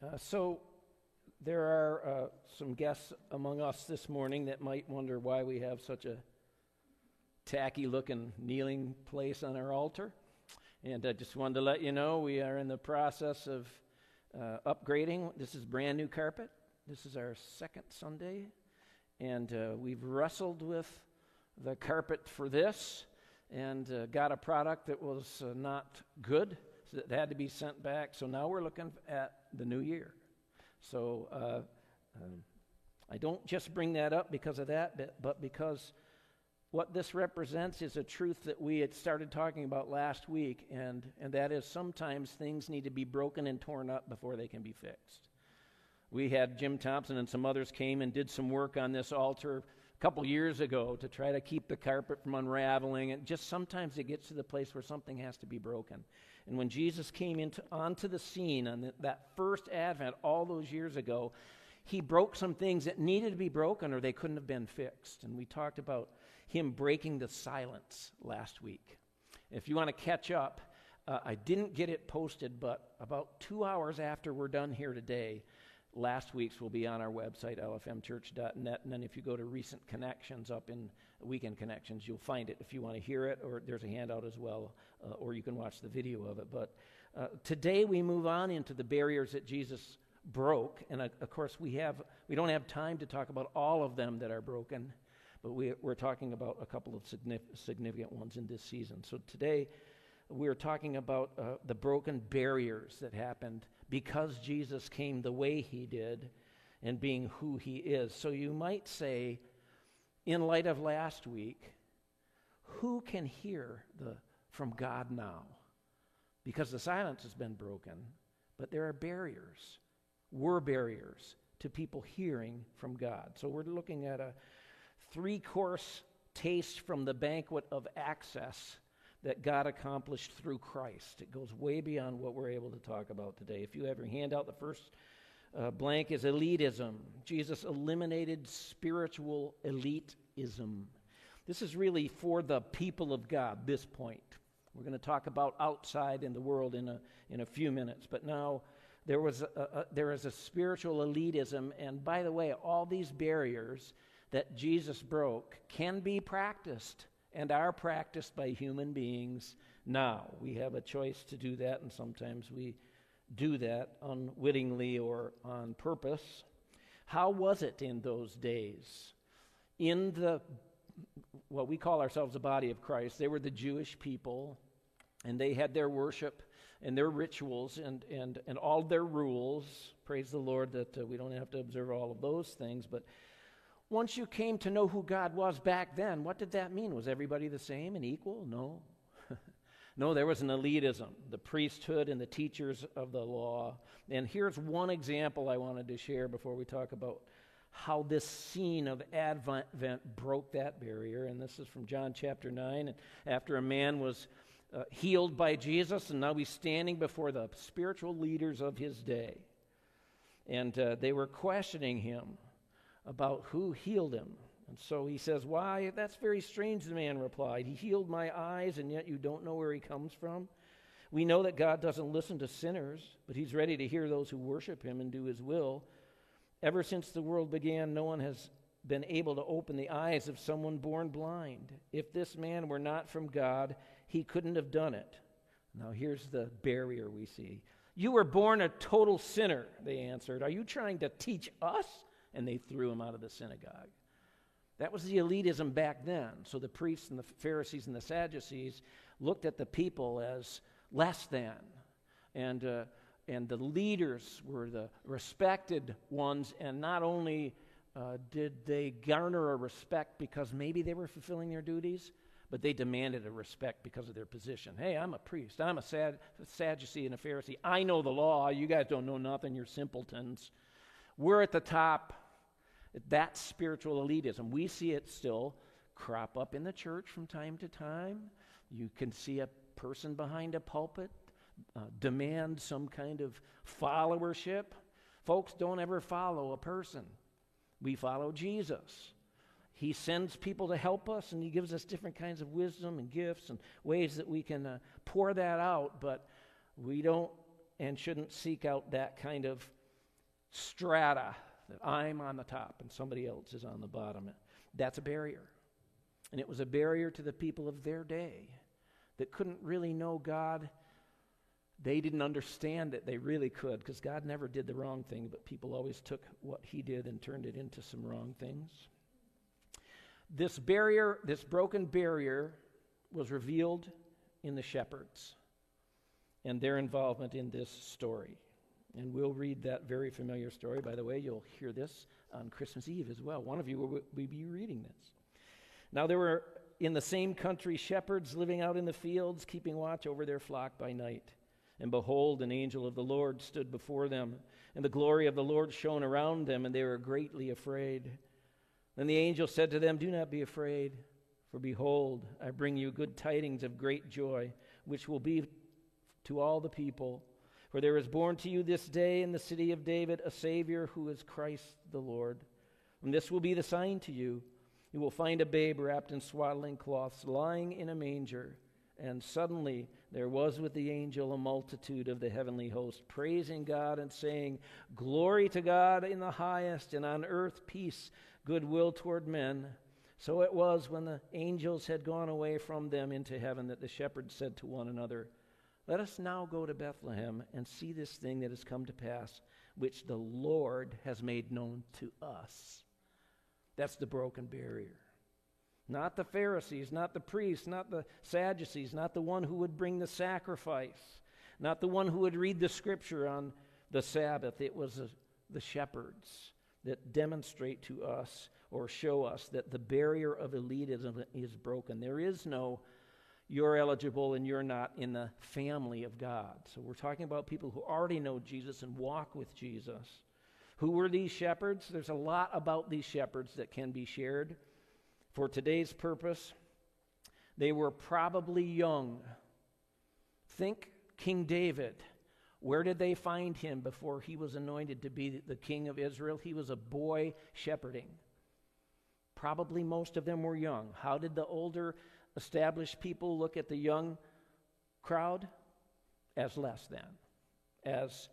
So there are some guests among us this morning that might wonder why we have such a tacky-looking kneeling place on our altar. And I just wanted to let you know we are in the process of upgrading. This is brand new carpet. This is our second Sunday. And we've wrestled with the carpet for this and got a product that was not good. So it had to be sent back. So now we're looking at the new year. So I don't just bring that up because of that, but because what this represents is a truth that we had started talking about last week, and that is sometimes things need to be broken and torn up before they can be fixed. We had Jim Thompson and some others came and did some work on this altar a couple years ago to try to keep the carpet from unraveling. And just sometimes it gets to the place where something has to be broken. And when Jesus came onto the scene on that first Advent all those years ago, he broke some things that needed to be broken or they couldn't have been fixed. And we talked about him breaking the silence last week. If you want to catch up, I didn't get it posted, but about 2 hours after we're done here today, last week's will be on our website, lfmchurch.net, and then if you go to recent connections up in Weekend Connections, you'll find it if you want to hear it, or there's a handout as well, or you can watch the video of it. But today we move on into the barriers that Jesus broke, and of course we don't have time to talk about all of them that are broken, but we're talking about a couple of significant ones in this season. So today we're talking about the broken barriers that happened because Jesus came the way he did and being who he is. So you might say, in light of last week, who can hear from God now? Because the silence has been broken, but there are barriers. Were barriers to people hearing from God. So we're looking at a 3-course taste from the banquet of access that God accomplished through Christ. It goes way beyond what we're able to talk about today. If you have your handout, the first blank is elitism. Jesus eliminated spiritual elitism. This is really for the people of God, this point. We're going to talk about outside in the world in a few minutes, but now there is a spiritual elitism, and by the way, all these barriers that Jesus broke can be practiced and are practiced by human beings now. We have a choice to do that, and sometimes we do that unwittingly or on purpose. How was it in those days? In what we call ourselves the body of Christ, they were the Jewish people, and they had their worship and their rituals and all their rules. Praise the Lord that we don't have to observe all of those things. But once you came to know who God was back then, what did that mean? Was everybody the same and equal? No. No, there was an elitism, the priesthood and the teachers of the law. And here's one example I wanted to share before we talk about how this scene of Advent broke that barrier. And this is from John chapter 9. And after a man was healed by Jesus, and now he's standing before the spiritual leaders of his day. And they were questioning him about who healed him. And so he says, "Why, that's very strange," the man replied. "He healed my eyes, and yet you don't know where he comes from? We know that God doesn't listen to sinners, but he's ready to hear those who worship him and do his will. Ever since the world began, no one has been able to open the eyes of someone born blind. If this man were not from God, he couldn't have done it." Now here's the barrier we see. "You were born a total sinner," they answered. "Are you trying to teach us?" And they threw him out of the synagogue. That was the elitism back then. So the priests and the Pharisees and the Sadducees looked at the people as less than. And the leaders were the respected ones, and not only did they garner a respect because maybe they were fulfilling their duties, but they demanded a respect because of their position. Hey, I'm a priest. I'm a Sadducee and a Pharisee. I know the law. You guys don't know nothing. You're simpletons. We're at the top. That's spiritual elitism. We see it still crop up in the church from time to time. You can see a person behind a pulpit demand some kind of followership. Folks, don't ever follow a person. We follow Jesus. He sends people to help us, and he gives us different kinds of wisdom and gifts and ways that we can pour that out, but we don't and shouldn't seek out that kind of strata, that I'm on the top and somebody else is on the bottom. That's a barrier. And it was a barrier to the people of their day that couldn't really know God. They didn't understand it. They really could, because God never did the wrong thing, but people always took what he did and turned it into some wrong things. This barrier, this broken barrier, was revealed in the shepherds and their involvement in this story. And we'll read that very familiar story. By the way, you'll hear this on Christmas Eve as well. One of you will be reading this. Now there were in the same country shepherds living out in the fields, keeping watch over their flock by night. And behold, an angel of the Lord stood before them, and the glory of the Lord shone around them, and they were greatly afraid. Then the angel said to them, "Do not be afraid, for behold, I bring you good tidings of great joy, which will be to all the people. For there is born to you this day in the city of David a Savior, who is Christ the Lord. And this will be the sign to you. You will find a babe wrapped in swaddling cloths, lying in a manger." And suddenly there was with the angel a multitude of the heavenly host, praising God and saying, "Glory to God in the highest, and on earth peace, goodwill toward men." So it was, when the angels had gone away from them into heaven, that the shepherds said to one another, "Let us now go to Bethlehem and see this thing that has come to pass, which the Lord has made known to us." That's the broken barrier. Not the Pharisees, not the priests, not the Sadducees, not the one who would bring the sacrifice, not the one who would read the scripture on the Sabbath. It was the shepherds that demonstrate to us or show us that the barrier of elitism is broken. There is no you're eligible and you're not in the family of God. So we're talking about people who already know Jesus and walk with Jesus. Who were these shepherds? There's a lot about these shepherds that can be shared. For today's purpose, they were probably young. Think King David. Where did they find him before he was anointed to be the king of Israel? He was a boy shepherding. Probably most of them were young. How did the older established people look at the young crowd? As less than. As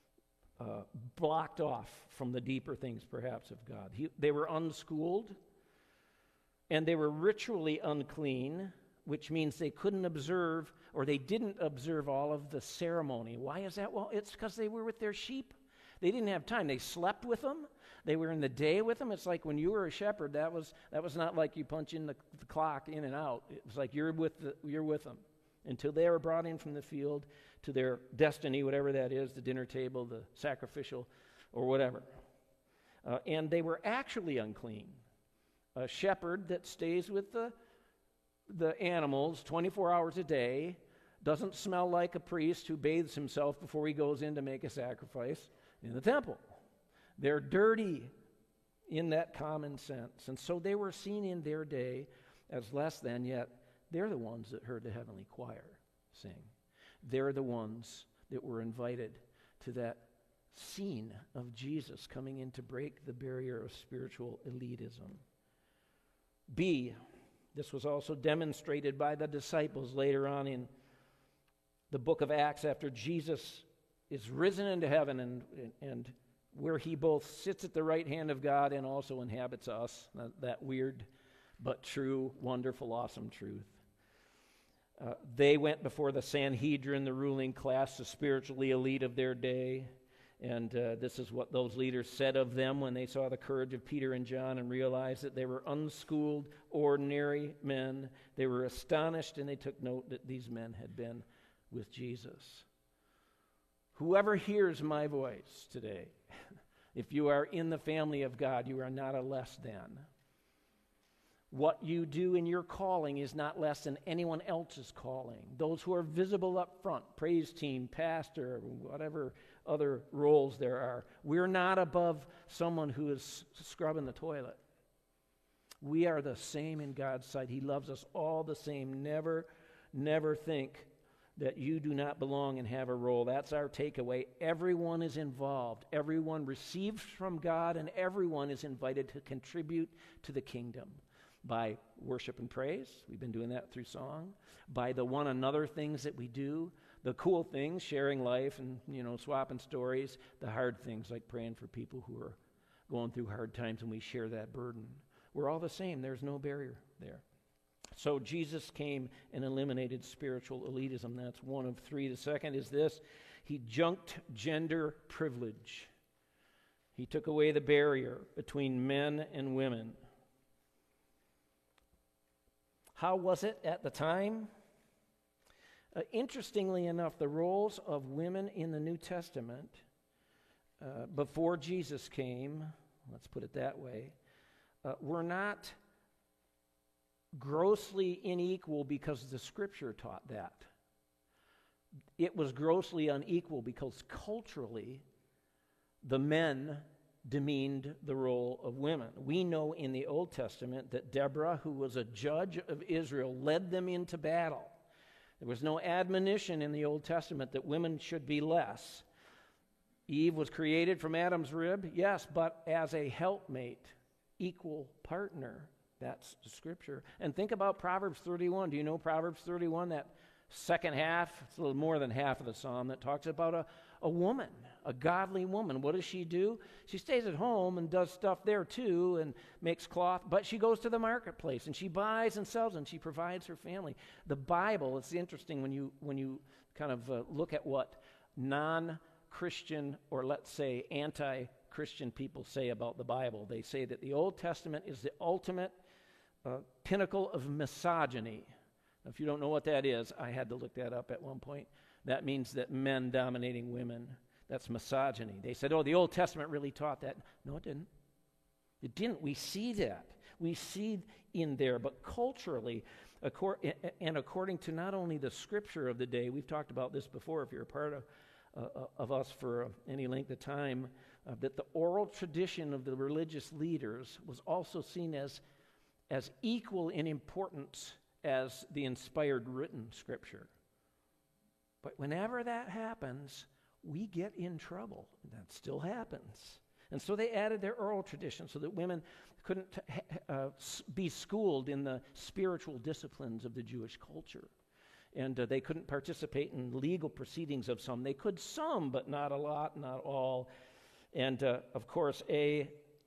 blocked off from the deeper things, perhaps, of God. They were unschooled. And they were ritually unclean, which means they couldn't observe, or they didn't observe all of the ceremony. Why is that? Well, it's because they were with their sheep. They didn't have time. They slept with them. They were in the day with them. It's like when you were a shepherd, that was not like you punch in the clock in and out. It was like you're with them until they were brought in from the field to their destiny, whatever that is, the dinner table, the sacrificial, or whatever. And they were actually unclean. A shepherd that stays with the animals 24 hours a day doesn't smell like a priest who bathes himself before he goes in to make a sacrifice in the temple. They're dirty in that common sense. And so they were seen in their day as less than, yet they're the ones that heard the heavenly choir sing. They're the ones that were invited to that scene of Jesus coming in to break the barrier of spiritual elitism. B, this was also demonstrated by the disciples later on in the book of Acts, after Jesus is risen into heaven and where he both sits at the right hand of God and also inhabits us, that weird but true, wonderful, awesome truth. They went before the Sanhedrin, the ruling class, the spiritually elite of their day. And this is what those leaders said of them when they saw the courage of Peter and John and realized that they were unschooled, ordinary men. They were astonished, and they took note that these men had been with Jesus. Whoever hears my voice today, if you are in the family of God, you are not a less than. What you do in your calling is not less than anyone else's calling. Those who are visible up front, praise team, pastor, whatever other roles there are, we're not above someone who is scrubbing the toilet. We are the same in God's sight. He loves us all the same. Never think that you do not belong and have a role. That's our takeaway. Everyone is involved. Everyone receives from God, and everyone is invited to contribute to the kingdom by worship and praise. We've been doing that through song. By the one another things that we do. the cool things, sharing life and, swapping stories. The hard things, like praying for people who are going through hard times, and we share that burden. We're all the same. There's no barrier there. So Jesus came and eliminated spiritual elitism. That's one of three. The second is this: he junked gender privilege. He took away the barrier between men and women. How was it at the time? Interestingly enough, the roles of women in the New Testament before Jesus came, let's put it that way, were not grossly unequal because the Scripture taught that. It was grossly unequal because culturally the men demeaned the role of women. We know in the Old Testament that Deborah, who was a judge of Israel, led them into battle. There was no admonition in the Old Testament that women should be less. Eve was created from Adam's rib, yes, but as a helpmate, equal partner. That's the Scripture. And think about Proverbs 31. Do you know Proverbs 31, that second half? It's a little more than half of the psalm that talks about a woman, a godly woman. What does she do? She stays at home and does stuff there too and makes cloth, but she goes to the marketplace and she buys and sells and she provides her family. The Bible, it's interesting when you kind of look at what non-Christian, or let's say anti-Christian people say about the Bible. They say that the Old Testament is the ultimate pinnacle of misogyny. Now, if you don't know what that is, I had to look that up at one point. That means that men dominating women. That's misogyny. They said, the Old Testament really taught that. No, it didn't. It didn't. We see that. We see in there. But culturally, and according to not only the Scripture of the day, we've talked about this before if you're a part of us for any length of time, that the oral tradition of the religious leaders was also seen as equal in importance as the inspired written Scripture. But whenever that happens, we get in trouble. That still happens. And so they added their oral tradition so that women couldn't be schooled in the spiritual disciplines of the Jewish culture. And they couldn't participate in legal proceedings of some. They could some, but not a lot, not all. And of course, the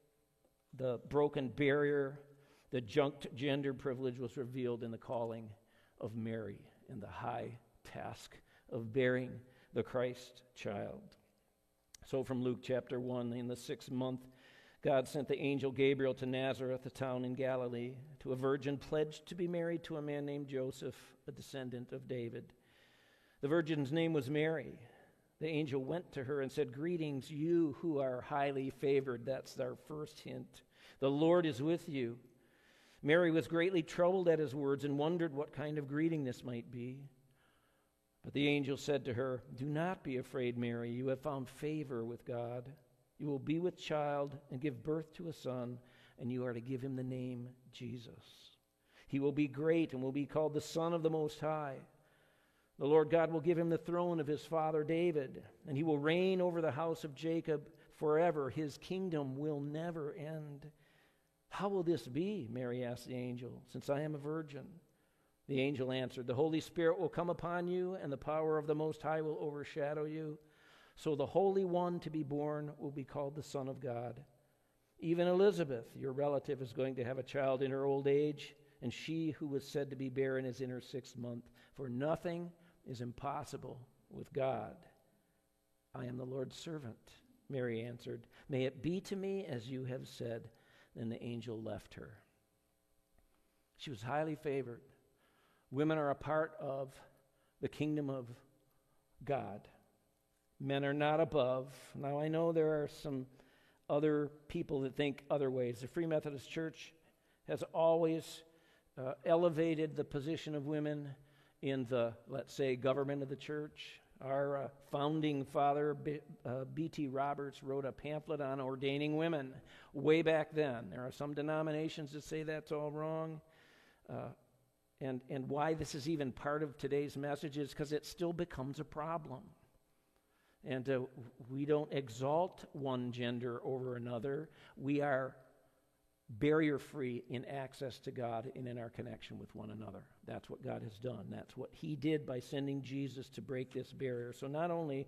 broken barrier, the junked gender privilege was revealed in the calling of Mary in the high task of bearing the Christ child. So from Luke chapter 1, in the 6th month, God sent the angel Gabriel to Nazareth, a town in Galilee, to a virgin pledged to be married to a man named Joseph, a descendant of David. The virgin's name was Mary. The angel went to her and said, "Greetings, you who are highly favored." That's our first hint. "The Lord is with you." Mary was greatly troubled at his words and wondered what kind of greeting this might be. But the angel said to her, "Do not be afraid, Mary. You have found favor with God. You will be with child and give birth to a son, and you are to give him the name Jesus. He will be great and will be called the Son of the Most High. The Lord God will give him the throne of his father David, and he will reign over the house of Jacob forever. His kingdom will never end." "How will this be?" Mary asked the angel, "since I am a virgin?" The angel answered, "The Holy Spirit will come upon you, and the power of the Most High will overshadow you. So the Holy One to be born will be called the Son of God. Even Elizabeth, your relative, is going to have a child in her old age, and she who was said to be barren is in her 6th month. For nothing is impossible with God." "I am the Lord's servant," Mary answered. "May it be to me as you have said." Then the angel left her. She was highly favored. Women are a part of the kingdom of God. Men are not above. Now, I know there are some other people that think other ways. The Free Methodist Church has always elevated the position of women in the, let's say, government of the church. Our founding father, B.T. Roberts, wrote a pamphlet on ordaining women way back then. There are some denominations that say that's all wrong. And why this is even part of today's message is because it still becomes a problem. And we don't exalt one gender over another. We are barrier-free in access to God and in our connection with one another. That's what God has done. That's what he did by sending Jesus to break this barrier. So not only,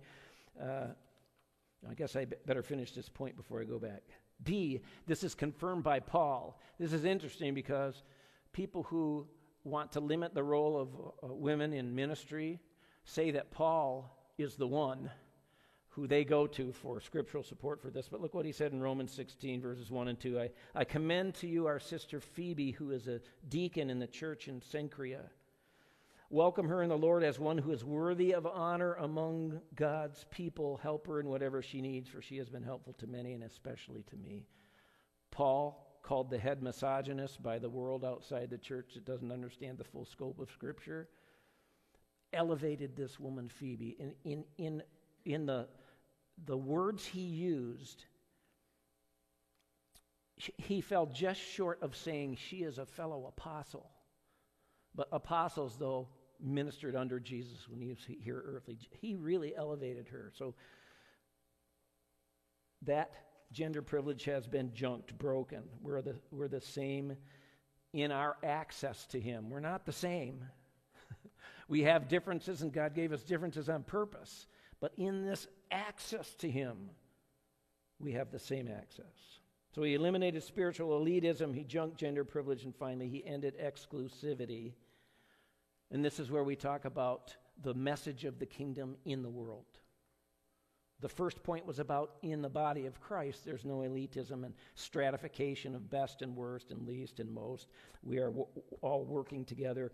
I guess I better finish this point before I go back. B, this is confirmed by Paul. This is interesting because people who want to limit the role of women in ministry say that Paul is the one who they go to for scriptural support for this. But look what he said in Romans 16, verses 1 and 2. I commend to you our sister Phoebe, who is a deacon in the church in Cenchrea. Welcome her in the Lord as one who is worthy of honor among God's people. Help her in whatever she needs, for she has been helpful to many and especially to me. Paul, called the head misogynist by the world outside the church that doesn't understand the full scope of Scripture, elevated this woman Phoebe. In the words he used, he fell just short of saying she is a fellow apostle. But apostles, though, ministered under Jesus when he was here earthly. He really elevated her. So that gender privilege has been junked, broken. We're the same in our access to him. We're not the same. We have differences, and God gave us differences on purpose. But in this access to him, we have the same access. So he eliminated spiritual elitism, he junked gender privilege, and finally he ended exclusivity. And this is where we talk about the message of the kingdom in the world. The first point was about in the body of Christ, there's no elitism and stratification of best and worst and least and most. We are all working together,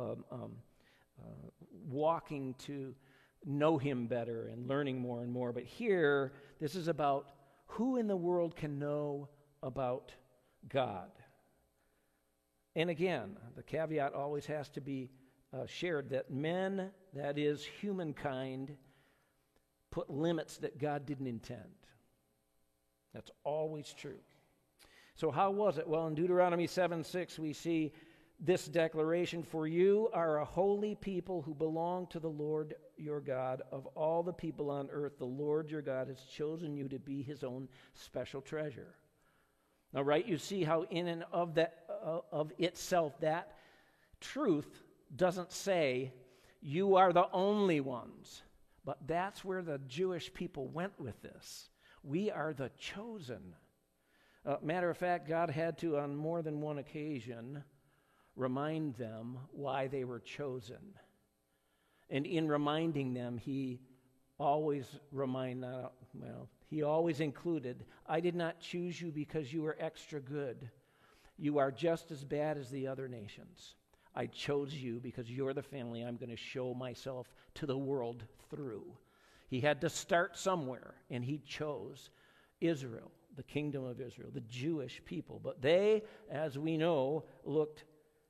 walking to know him better and learning more and more. But here, this is about who in the world can know about God. And again, the caveat always has to be shared that men, that is humankind, put limits that God didn't intend. That's always true. So how was it? Well, in Deuteronomy 7:6, we see this declaration, for you are a holy people who belong to the Lord your God. Of all the people on earth, the Lord your God has chosen you to be his own special treasure. Now, right, you see how in and of that of itself, that truth doesn't say you are the only ones. But that's where the Jewish people went with this. We are the chosen. Matter of fact, God had to, on more than one occasion, remind them why they were chosen. And in reminding them, he always included, I did not choose you because you were extra good. You are just as bad as the other nations. I chose you because you're the family I'm going to show myself to the world through. He had to start somewhere, and he chose Israel, the kingdom of Israel, the Jewish people. But they, as we know, looked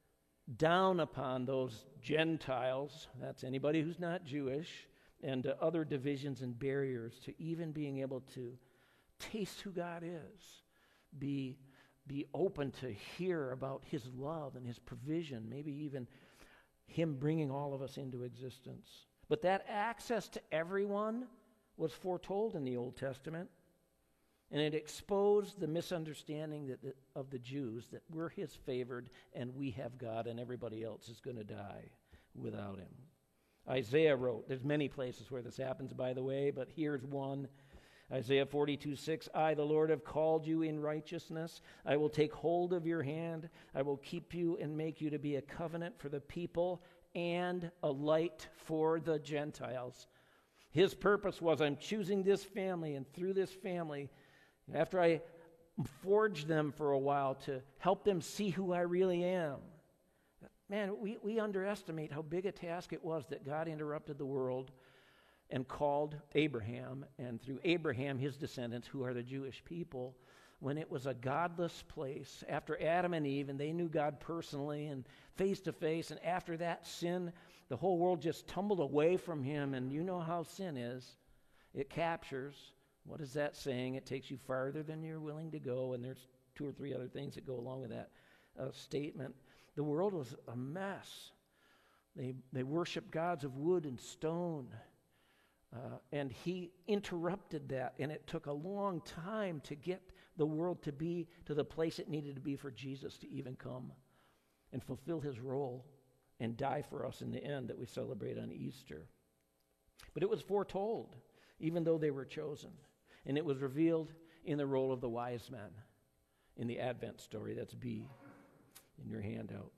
down upon those Gentiles, that's anybody who's not Jewish, and other divisions and barriers to even being able to taste who God is, be open to hear about his love and his provision, maybe even him bringing all of us into existence. But that access to everyone was foretold in the Old Testament, and it exposed the misunderstanding of the Jews that we're his favored and we have God and everybody else is going to die without him. Isaiah wrote, there's many places where this happens, by the way, but here's one. Isaiah 42:6, I, the Lord, have called you in righteousness. I will take hold of your hand. I will keep you and make you to be a covenant for the people and a light for the Gentiles. His purpose was, I'm choosing this family, and through this family, after I forged them for a while to help them see who I really am. Man, we underestimate how big a task it was that God interrupted the world and called Abraham, and through Abraham, his descendants, who are the Jewish people, when it was a godless place, after Adam and Eve, and they knew God personally and face to face, and after that sin, the whole world just tumbled away from him, and you know how sin is. It captures. What is that saying? It takes you farther than you're willing to go, and there's 2 or 3 other things that go along with that statement. The world was a mess. They worshiped gods of wood and stone. And he interrupted that, and it took a long time to get the world to be to the place it needed to be for Jesus to even come and fulfill his role and die for us in the end that we celebrate on Easter. But it was foretold, even though they were chosen. And it was revealed in the role of the wise men in the Advent story. That's B in your handout.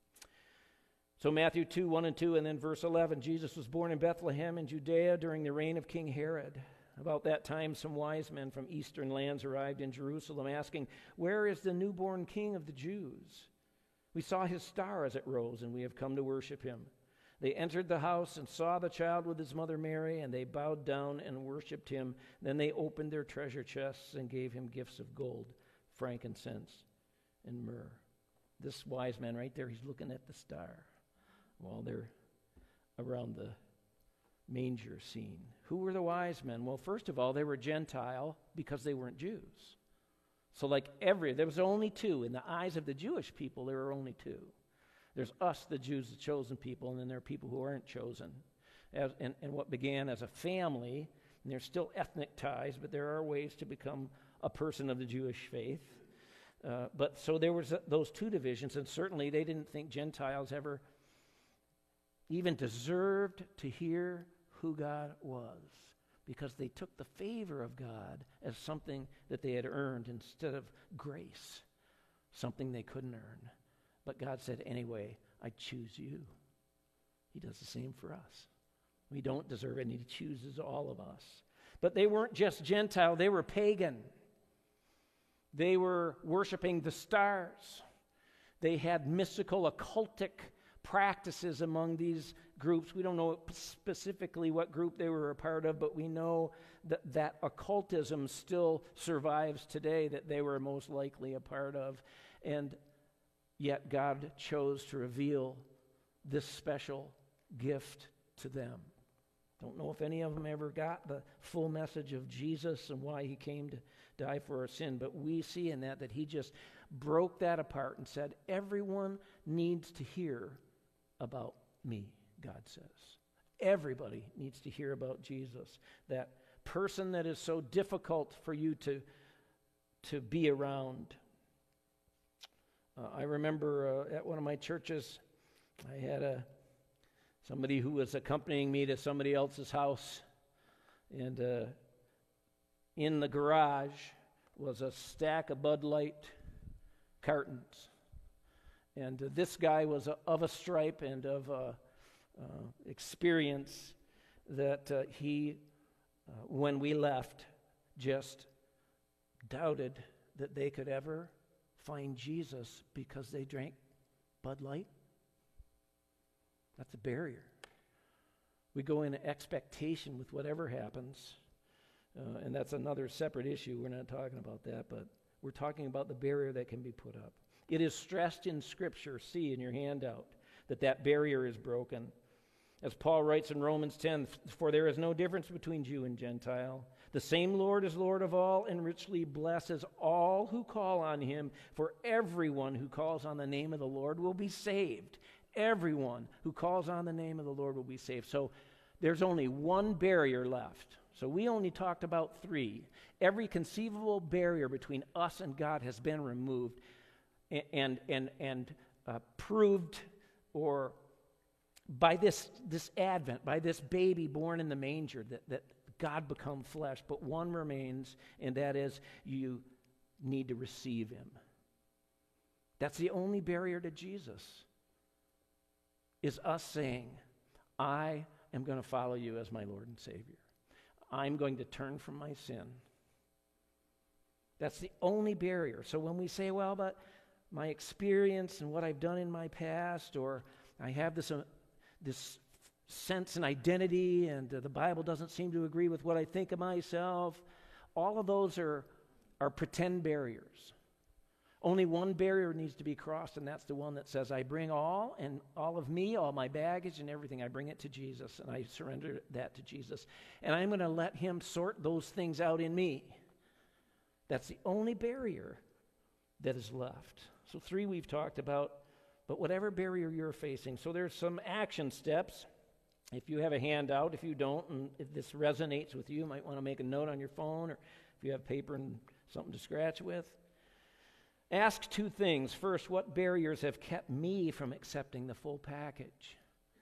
So Matthew 2, 1 and 2, and then verse 11. Jesus was born in Bethlehem in Judea during the reign of King Herod. About that time, some wise men from eastern lands arrived in Jerusalem, asking, "Where is the newborn King of the Jews? We saw his star as it rose, and we have come to worship him." They entered the house and saw the child with his mother Mary, and they bowed down and worshipped him. Then they opened their treasure chests and gave him gifts of gold, frankincense, and myrrh. This wise man right there, he's looking at the star while they're around the manger scene. Who were the wise men? Well, first of all, they were Gentile because they weren't Jews. So there was only two. In the eyes of the Jewish people, there were only two. There's us, the Jews, the chosen people, and then there are people who aren't chosen. And what began as a family, and there's still ethnic ties, but there are ways to become a person of the Jewish faith. But so there was those two divisions, and certainly they didn't think Gentiles ever even deserved to hear who God was, because they took the favor of God as something that they had earned instead of grace, something they couldn't earn. But God said, anyway, I choose you. He does the same for us. We don't deserve it, and he chooses all of us. But they weren't just Gentile, they were pagan. They were worshiping the stars. They had mystical, occultic practices among these groups. We don't know specifically what group they were a part of, but we know that occultism still survives today, that they were most likely a part of. And yet God chose to reveal this special gift to them. Don't know if any of them ever got the full message of Jesus and why he came to die for our sin, but we see in that he just broke that apart and said, everyone needs to hear about me, God says. Everybody needs to hear about Jesus, that person that is so difficult for you to be around. I remember at one of my churches, I had somebody who was accompanying me to somebody else's house, and in the garage was a stack of Bud Light cartons. And this guy was of a stripe and of experience that he, when we left, just doubted that they could ever find Jesus because they drank Bud Light. That's a barrier. We go into expectation with whatever happens, and that's another separate issue. We're not talking about that, but we're talking about the barrier that can be put up. It is stressed in Scripture, see in your handout, that barrier is broken. As Paul writes in Romans 10, "For there is no difference between Jew and Gentile. The same Lord is Lord of all and richly blesses all who call on him. For everyone who calls on the name of the Lord will be saved." Everyone who calls on the name of the Lord will be saved. So there's only one barrier left. So we only talked about three. Every conceivable barrier between us and God has been removed and proved, or by this advent, by this baby born in the manger, that God become flesh. But one remains, and that is you need to receive him. That's the only barrier to Jesus, is us saying, I am going to follow you as my Lord and Savior. I'm going to turn from my sin. That's the only barrier. So when we say, well, but my experience and what I've done in my past, or I have this sense and identity, and the Bible doesn't seem to agree with what I think of myself, all of those are pretend barriers. Only one barrier needs to be crossed, and that's the one that says, I bring all of me, all my baggage and everything, I bring it to Jesus, and I surrender that to Jesus. And I'm going to let him sort those things out in me. That's the only barrier that is left. So 3 we've talked about, but whatever barrier you're facing. So there's some action steps. If you have a handout, if you don't, and if this resonates with you, you might want to make a note on your phone, or if you have paper and something to scratch with. Ask two things. First, what barriers have kept me from accepting the full package?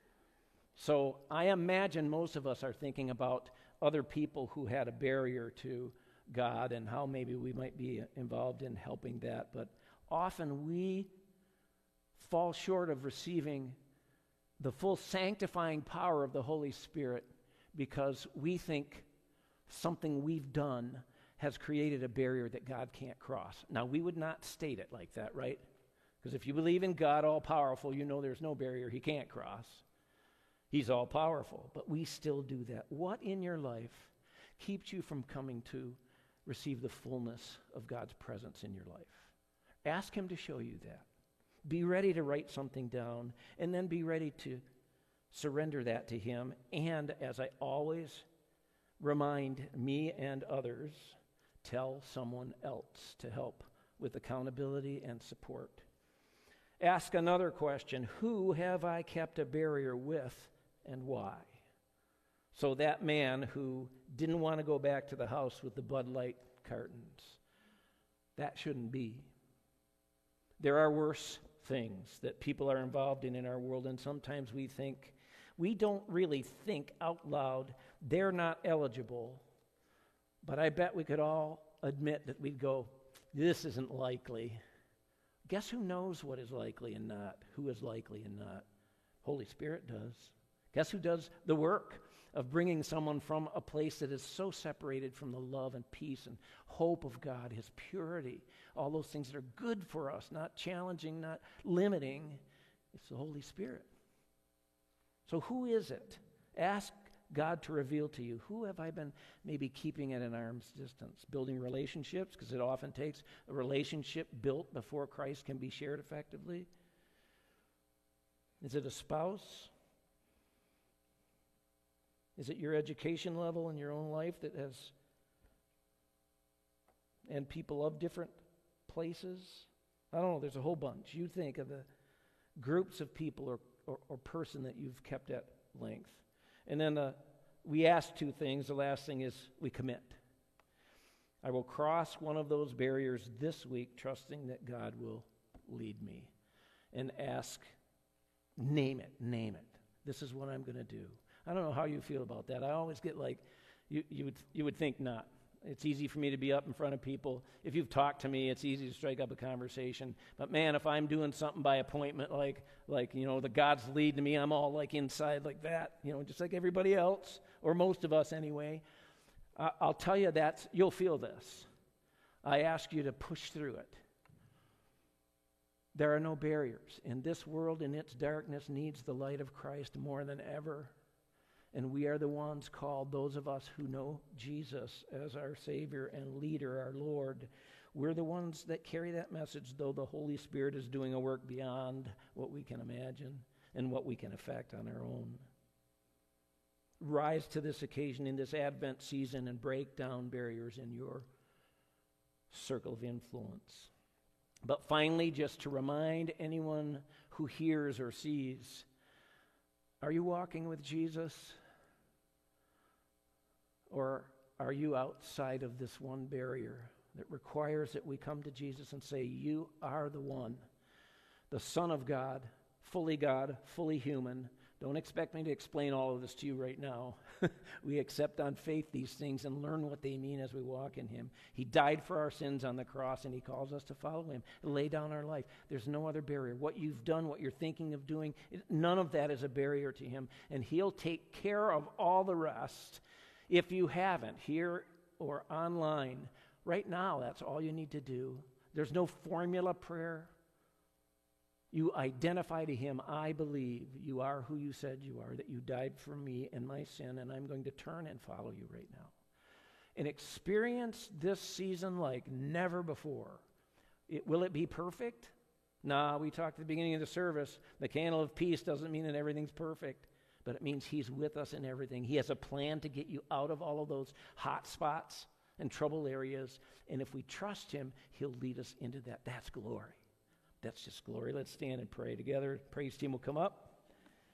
So I imagine most of us are thinking about other people who had a barrier to God and how maybe we might be involved in helping that. But often we fall short of receiving the full sanctifying power of the Holy Spirit because we think something we've done has created a barrier that God can't cross. Now, we would not state it like that, right? Because if you believe in God all-powerful, you know there's no barrier he can't cross. He's all-powerful, but we still do that. What in your life keeps you from coming to receive the fullness of God's presence in your life? Ask him to show you that. Be ready to write something down, and then be ready to surrender that to him. And as I always remind me and others, tell someone else to help with accountability and support. Ask another question. Who have I kept a barrier with and why? So that man who didn't want to go back to the house with the Bud Light cartons, that shouldn't be. There are worse things that people are involved in our world, and sometimes we don't really think out loud, they're not eligible. But I bet we could all admit that we'd go, this isn't likely. Guess who knows what is likely and not? Who is likely and not? Holy Spirit does. Guess who does the work of bringing someone from a place that is so separated from the love and peace and hope of God, his purity, all those things that are good for us, not challenging, not limiting. It's the Holy Spirit. So who is it? Ask God to reveal to you. Who have I been maybe keeping at an arm's distance? Building relationships, because it often takes a relationship built before Christ can be shared effectively. Is it a spouse? Is it your education level in your own life that has, and people of different places? I don't know, there's a whole bunch. You think of the groups of people or person that you've kept at length. And then we ask two things. The last thing is we commit. I will cross one of those barriers this week, trusting that God will lead me. And ask, name it. This is what I'm going to do. I don't know how you feel about that. I always get like, you would think not. It's easy for me to be up in front of people. If you've talked to me, it's easy to strike up a conversation. But man, if I'm doing something by appointment, like the God's leading me, I'm all like inside like that, just like everybody else, or most of us anyway. I'll tell you you'll feel this. I ask you to push through it. There are no barriers. And this world in its darkness needs the light of Christ more than ever. And we are the ones called, those of us who know Jesus as our Savior and leader, our Lord. We're the ones that carry that message, though the Holy Spirit is doing a work beyond what we can imagine and what we can affect on our own. Rise to this occasion in this Advent season and break down barriers in your circle of influence. But finally, just to remind anyone who hears or sees, are you walking with Jesus? Or are you outside of this one barrier that requires that we come to Jesus and say, you are the one, the Son of God, fully human. Don't expect me to explain all of this to you right now. We accept on faith these things and learn what they mean as we walk in him. He died for our sins on the cross, and he calls us to follow him, lay down our life. There's no other barrier. What you've done, what you're thinking of doing, none of that is a barrier to him, and he'll take care of all the rest. If you haven't, here or online, right now, that's all you need to do. There's no formula prayer. You identify to him, I believe you are who you said you are, that you died for me and my sin, and I'm going to turn and follow you right now. And experience this season like never before. Will it be perfect? Nah, we talked at the beginning of the service. The candle of peace doesn't mean that everything's perfect, but it means he's with us in everything. He has a plan to get you out of all of those hot spots and trouble areas, and if we trust him, he'll lead us into that. That's glory. That's just glory. Let's stand and pray together. Praise team will come up.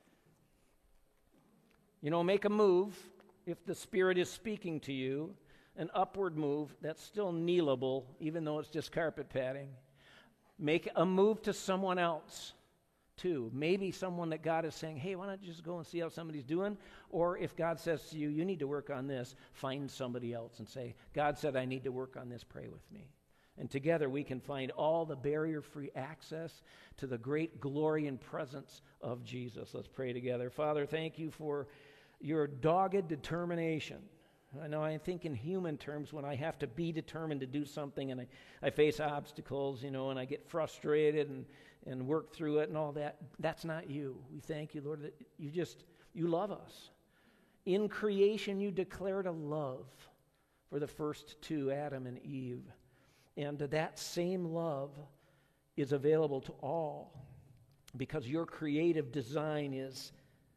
Make a move if the Spirit is speaking to you an upward move that's still kneelable, even though it's just carpet padding. Make a move to someone else, too. Maybe someone that God is saying, hey, why not just go and see how somebody's doing? Or if God says to you, you need to work on this, find somebody else and say, God said I need to work on this, pray with me. And together we can find all the barrier-free access to the great glory and presence of Jesus. Let's pray together. Father, thank you for your dogged determination. I know I think in human terms when I have to be determined to do something and I face obstacles, and I get frustrated and work through it and all that. That's not you. We thank you, Lord, that you love us. In creation, you declared a love for the first two, Adam and Eve. And that same love is available to all because your creative design is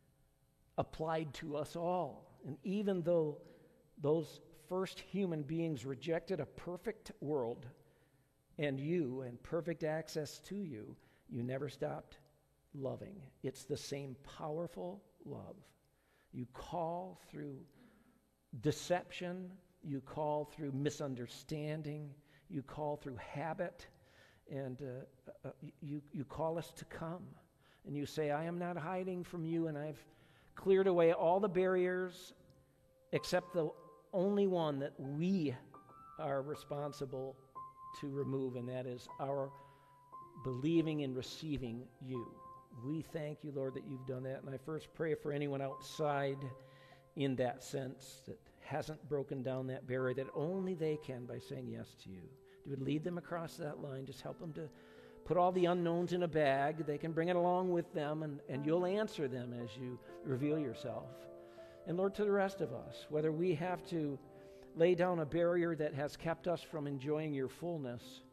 applied to us all. And even though those first human beings rejected a perfect world and perfect access to you, you never stopped loving. It's the same powerful love. You call through deception, you call through misunderstanding, you call through habit, and you call us to come. And you say, I am not hiding from you, and I've cleared away all the barriers except the only one that we are responsible to remove, and that is our believing and receiving you. We thank you, Lord, that you've done that. And I first pray for anyone outside in that sense that hasn't broken down that barrier, that only they can by saying yes to you. You would lead them across that line. Just help them to put all the unknowns in a bag. They can bring it along with them, and you'll answer them as you reveal yourself. And Lord, to the rest of us, whether we have to lay down a barrier that has kept us from enjoying your fullness,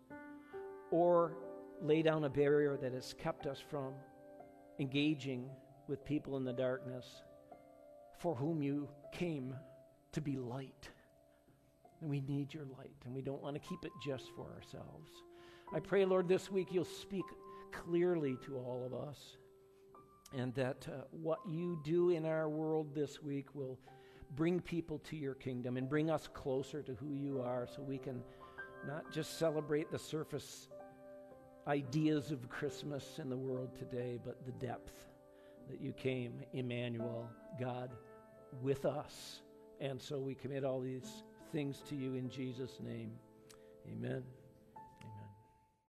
or lay down a barrier that has kept us from engaging with people in the darkness for whom you came to be light. And we need your light, and we don't want to keep it just for ourselves. I pray, Lord, this week you'll speak clearly to all of us, and that what you do in our world this week will bring people to your kingdom and bring us closer to who you are, so we can not just celebrate the surface ideas of Christmas in the world today, but the depth that you came, Emmanuel, God with us. And so we commit all these things to you in Jesus' name. Amen.